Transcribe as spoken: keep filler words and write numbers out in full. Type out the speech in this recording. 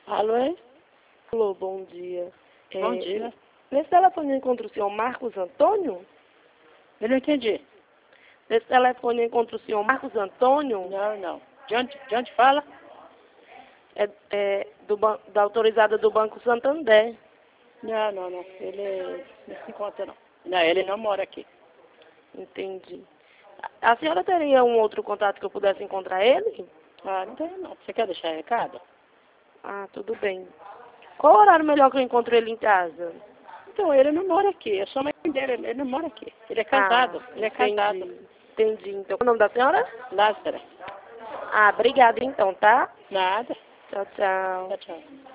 Alô, hein? Alô, bom dia. Bom É, dia. Nesse telefone eu encontro o senhor Marcos Antônio? Eu não entendi. Nesse telefone eu encontro o senhor Marcos Antônio? Não, não. De onde, de onde fala? É, é do, ban- da autorizada do Banco Santander. Não, não, não. Ele não se encontra, não. Não, ele não mora aqui. Entendi. A a senhora teria um outro contato que eu pudesse encontrar ele? Ah, não tem, não. Você quer deixar recado? Ah, tudo bem. Qual o horário melhor que eu encontro ele em casa? Então, ele não mora aqui. Eu sou a mãe dele. Ele não mora aqui. Ele é casado. Ah, Ele é entendi. casado. Entendi. Então, o nome da senhora? Lázaro. Ah, obrigada então, tá? Nada. Tchau, tchau. Tchau, tchau.